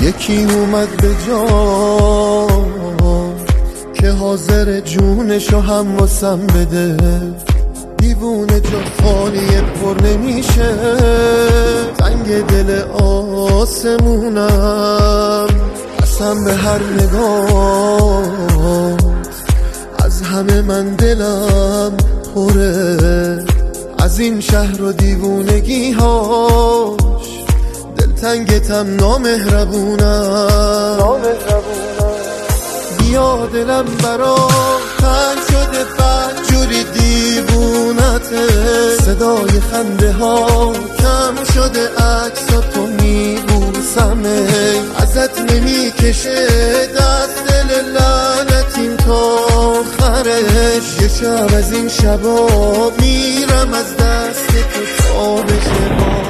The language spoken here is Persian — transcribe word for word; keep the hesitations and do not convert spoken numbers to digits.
یکی اومد به جا که حاضر جونشو هم واسم بده. دیوونه جا خالیه پر نمیشه، تنگ دل آسمونم. قسم به هر نگاه از همه من دلم پره، از این شهر و دیوونگی هاش دلتنگتم نامهربونم. بیا دلم برا تنگ شده بدجوری دیوونته، صدای خنده ها کم شده عکساتو میبوسمه. ازت نمیکشه دست دل لعنتیم تا آخرش، یه شب از این شبا میرم از دست تو تا بشه.